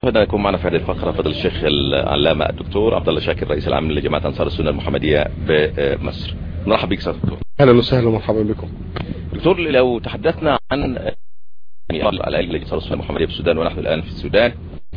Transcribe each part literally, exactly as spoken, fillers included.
يسعدنا يكون معنا في هذه الفقرة فضل الشيخ العلامة الدكتور عبد الله شاكر رئيس العام لجماعة أنصار السنة المحمدية بمصر. مرحبا بك سيادة الدكتور. اهلا وسهلا ومرحبا بكم دكتور. لو تحدثنا عن على أنصار السنة المحمدية في السودان، ونحن الآن في السودان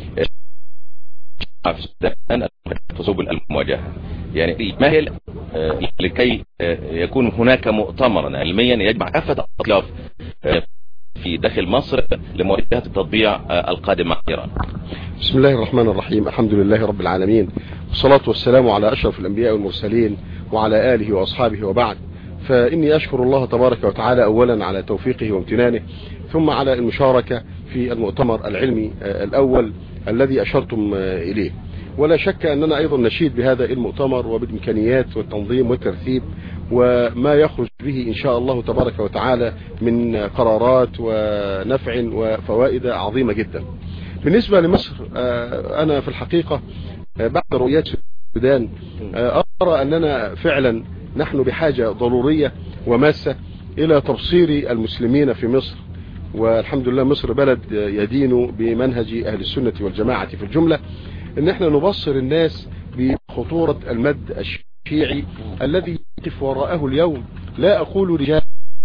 في السودان سبل المواجهة، يعني ما هي لكي يكون هناك مؤتمرا علميا يجمع كافة الأطياف في داخل مصر لمواجهة التطبيع القادم مع إيران؟ بسم الله الرحمن الرحيم. الحمد لله رب العالمين، والصلاة والسلام على أشرف الأنبياء والمرسلين وعلى آله وأصحابه وبعد. فإني أشكر الله تبارك وتعالى أولا على توفيقه وامتنانه، ثم على المشاركة في المؤتمر العلمي الأول الذي أشرتم إليه. ولا شك أننا أيضا نشيد بهذا المؤتمر وبالإمكانيات والتنظيم والترتيب وما يخرج به إن شاء الله تبارك وتعالى من قرارات ونفع وفوائد عظيمة جدا. بالنسبة لمصر، أنا في الحقيقة بعد رؤيات السودان أرى أننا فعلا نحن بحاجة ضرورية وماسة إلى تبصير المسلمين في مصر. والحمد لله مصر بلد يدين بمنهج أهل السنة والجماعة في الجملة، ان احنا نبصر الناس بخطورة المد الشيعي الذي يقف وراءه اليوم، لا اقول رجال،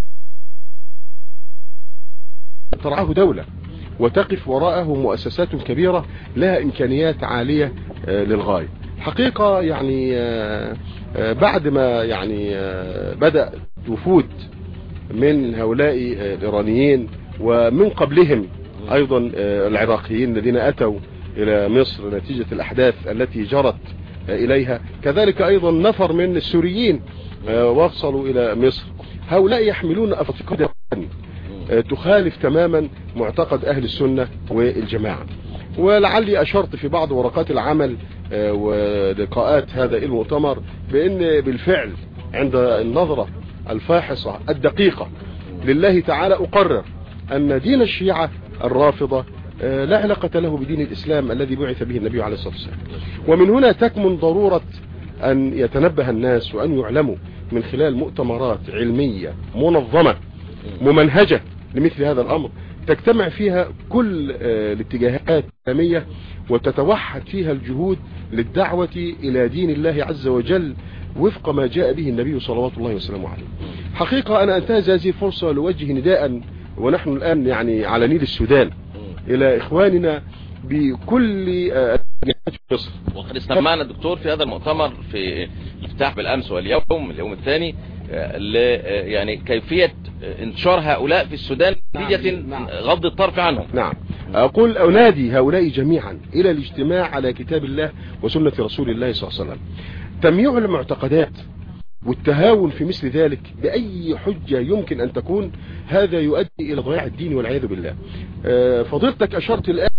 ترعاه دولة وتقف وراءه مؤسسات كبيرة لها امكانيات عالية للغاية. حقيقة يعني بعد ما يعني بدأ وفود من هؤلاء الإيرانيين ومن قبلهم ايضا العراقيين الذين اتوا الى مصر نتيجة الاحداث التي جرت اليها، كذلك ايضا نفر من السوريين وصلوا الى مصر، هؤلاء يحملون افكار تخالف تماما معتقد اهل السنة والجماعة. ولعلي اشرت في بعض ورقات العمل ولقاءات هذا المؤتمر بان بالفعل عند النظرة الفاحصة الدقيقة لله تعالى اقرر ان دين الشيعة الرافضة لا علاقة له بدين الإسلام الذي بعث به النبي عليه الصلاة والسلام. ومن هنا تكمن ضرورة أن يتنبه الناس وأن يعلموا من خلال مؤتمرات علمية منظمة ممنهجة لمثل هذا الأمر، تجتمع فيها كل الاتجاهات الإسلامية وتتوحد فيها الجهود للدعوة إلى دين الله عز وجل وفق ما جاء به النبي صلوات الله وسلامه عليه. حقيقة أنا أنتهز هذه الفرصة لوجه نداء ونحن الآن يعني على نيل السودان إلى إخواننا بكل مصر. وقد استمعنا الدكتور في هذا المؤتمر في الافتتاح بالأمس واليوم اليوم الثاني ل يعني كيفية انتشار هؤلاء في السودان نتيجة نعم. غض الطرف عنهم. نعم. أقول أنادي هؤلاء جميعا إلى الاجتماع على كتاب الله وسنة رسول الله صلى الله عليه وسلم. تمييع المعتقدات والتهاون في مثل ذلك بأي حجة يمكن أن تكون، هذا يؤدي إلى ضياع الدين والعياذ بالله. فضيلتك أشرت الآن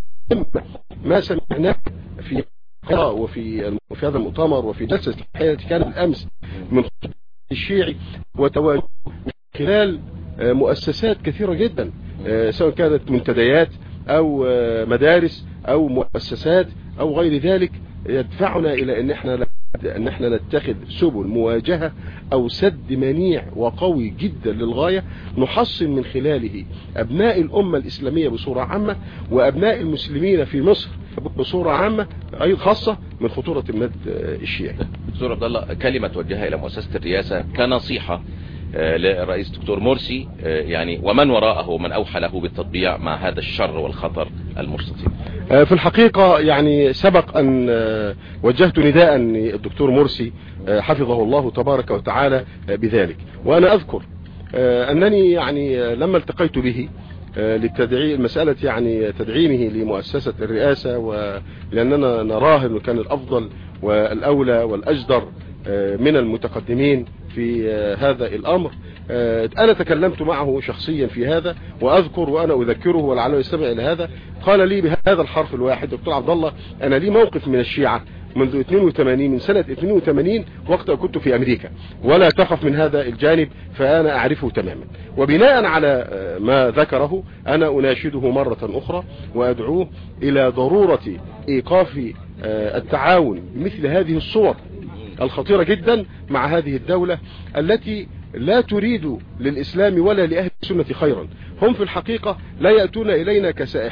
ما سمعناه في وفي في هذا المؤتمر وفي جلسة التحية كانت الأمس من الشيعي وتواجد خلال مؤسسات كثيرة جدا، سواء كانت منتديات أو مدارس أو مؤسسات أو غير ذلك، يدفعنا إلى أن احنا ان احنا نتخذ سبل مواجهة او سد منيع وقوي جدا للغاية، نحصن من خلاله ابناء الامة الاسلامية بصورة عامة وابناء المسلمين في مصر بصورة عامة اي خاصة من خطورة المد الشيعي. دكتور عبد الله، كلمة توجهها الى مؤسسة الرئاسة كنصيحة للرئيس دكتور مرسي يعني ومن وراءه ومن اوحى له بالتطبيع مع هذا الشر والخطر المستطيل. في الحقيقة يعني سبق ان وجهت نداء الدكتور مرسي حفظه الله تبارك وتعالى بذلك، وانا اذكر انني يعني لما التقيت به للتدعيم مسألة يعني تدعيمه لمؤسسة الرئاسة، ولأننا نراه انه كان الافضل والاولى والاجدر من المتقدمين في هذا الامر. انا تكلمت معه شخصيا في هذا، واذكر وانا اذكره ولعله يستمع الى هذا، قال لي بهذا الحرف الواحد: دكتور عبد الله، انا لي موقف من الشيعة منذ اثنين وثمانين من سنة اثنين وثمانين وقت كنت في امريكا، ولا تخف من هذا الجانب فانا اعرفه تماما. وبناء على ما ذكره انا اناشده مرة اخرى وادعوه الى ضرورة ايقاف التعاون بمثل هذه الصور الخطيرة جدا مع هذه الدولة التي لا تريد للإسلام ولا لأهل السنة خيرا. هم في الحقيقة لا يأتون إلينا كسائحين،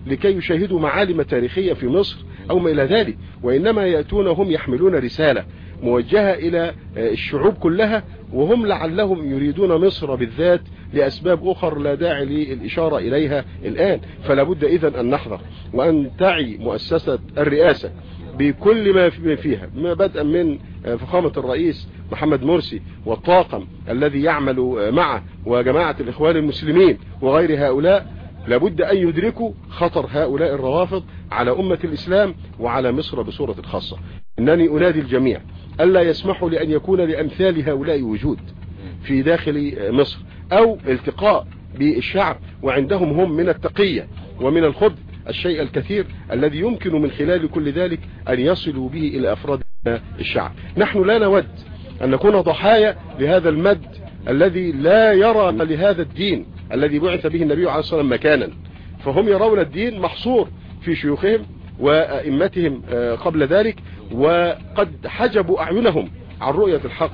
لكي يشاهدوا معالم تاريخية في مصر أو ما إلى ذلك، وإنما يأتون هم يحملون رسالة موجهة إلى الشعوب كلها، وهم لعلهم يريدون مصر بالذات لأسباب أخر لا داعي للإشارة إليها الآن. فلا بد إذن أن نحذر وأن تعي مؤسسة الرئاسة بكل ما فيها، ما بدءا من فخامة الرئيس محمد مرسي والطاقم الذي يعمل معه وجماعة الإخوان المسلمين وغير هؤلاء، لابد أن يدركوا خطر هؤلاء الروافض على أمة الإسلام وعلى مصر بصورة خاصة. إنني أنادي الجميع ألا يسمحوا لأن يكون لأمثال هؤلاء وجود في داخل مصر أو التقاء بالشعب وعندهم هم من التقية ومن الخبث الشيء الكثير الذي يمكن من خلال كل ذلك أن يصلوا به إلى أفراد الشعب. نحن لا نود أن نكون ضحايا لهذا المد الذي لا يرى لهذا الدين الذي بعث به النبي عليه الصلاة والسلام مكانا، فهم يرون الدين محصور في شيوخهم وأئمتهم قبل ذلك، وقد حجبوا أعينهم عن رؤية الحق.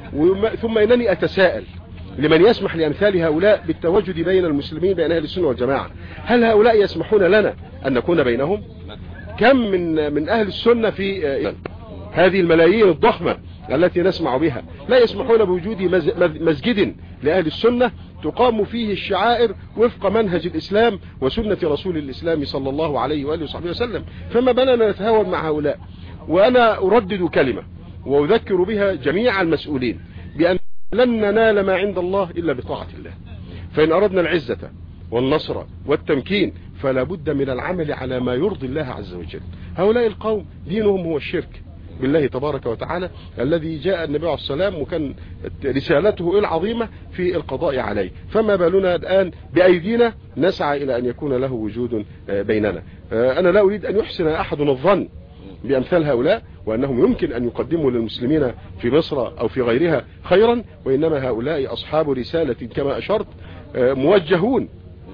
ثم إنني أتساءل لمن يسمح لأمثال هؤلاء بالتواجد بين المسلمين بين أهل السنة والجماعة، هل هؤلاء يسمحون لنا أن نكون بينهم؟ كم من من أهل السنة في هذه الملايين الضخمة التي نسمع بها لا يسمحون بوجود مسجد لأهل السنة تقام فيه الشعائر وفق منهج الإسلام وسنة رسول الإسلام صلى الله عليه وآله وصحبه وسلم. فما بلنا نتهاون مع هؤلاء. وأنا أردد كلمة وأذكر بها جميع المسؤولين بأن لن ننال ما عند الله إلا بطاعة الله، فإن أردنا العزة والنصر والتمكين فلا بد من العمل على ما يرضي الله عز وجل. هؤلاء القوم دينهم هو الشرك بالله تبارك وتعالى الذي جاء النبي عليه السلام وكان رسالته العظيمة في القضاء عليه، فما بالنا الآن بأيدينا نسعى إلى أن يكون له وجود بيننا. أنا لا أريد أن يحسن أحدنا الظن بأمثال هؤلاء وأنهم يمكن أن يقدموا للمسلمين في مصر أو في غيرها خيرا، وإنما هؤلاء أصحاب رسالة كما أشرت موجهون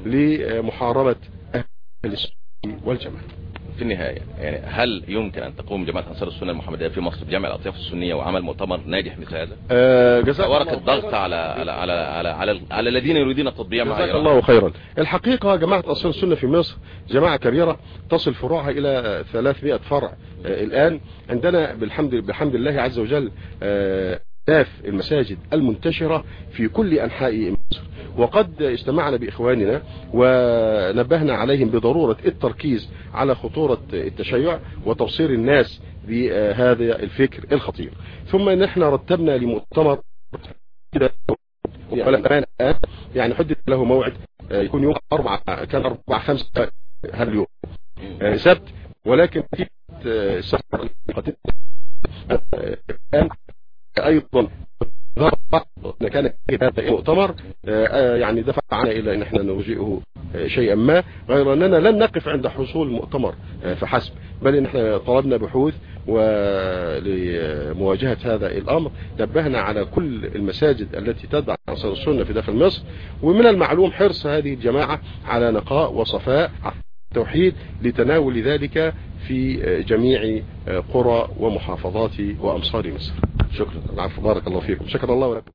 لمحاربة أهل السنة والجماعة. في النهاية يعني هل يمكن أن تقوم جماعة أنصار السنة المحمدية في مصر بجمع الأطياف السنية وعمل مؤتمر ناجح مثل هذا؟ أه جزاك ورقة الضغط على على على على على, على الذين يريدون التطبيع مع جزاك الله خيرا. الحقيقة جماعة أنصار السنة في مصر جماعة كبيرة تصل فروعها إلى ثلاثمائة فرع. أه الآن عندنا بالحمد بحمد الله عز وجل أه المساجد المنتشرة في كل أنحاء مصر، وقد اجتمعنا بإخواننا ونبهنا عليهم بضرورة التركيز على خطورة التشيع وتبصير الناس بهذا الفكر الخطير. ثم نحن رتبنا لمؤتمر يعني حدد له موعد يكون يوم أربعة كان أربعة خمسة هذا اليوم سبت، ولكن سبت ايضا كان هذا المؤتمر يعني دفع عنا الى ان احنا نوجئه شيئا ما، غير اننا لن نقف عند حصول مؤتمر فحسب، بل ان احنا طلبنا بحوث ولمواجهة هذا الامر نبهنا على كل المساجد التي تدعى أنصار السنة في داخل مصر. ومن المعلوم حرص هذه الجماعة على نقاء وصفاء التوحيد لتناول ذلك في جميع قرى ومحافظات وأمصار مصر. شكرا. العفو، بارك الله فيكم. شكر الله ولكم.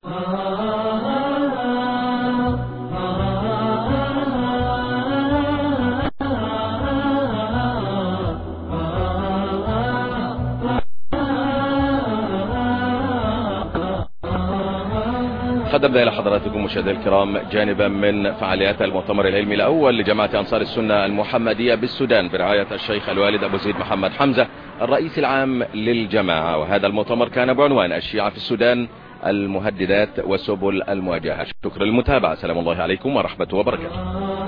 قدمنا إلى حضراتكم مشاهدينا الكرام جانبا من فعاليات المؤتمر العلمي الأول لجماعة أنصار السنة المحمدية بالسودان برعاية الشيخ الوالد أبو زيد محمد حمزة الرئيس العام للجماعة. وهذا المؤتمر كان بعنوان الشيعة في السودان، المهددات وسبل المواجهة. شكرا للمتابعة. سلام الله عليكم ورحمة وبركاته.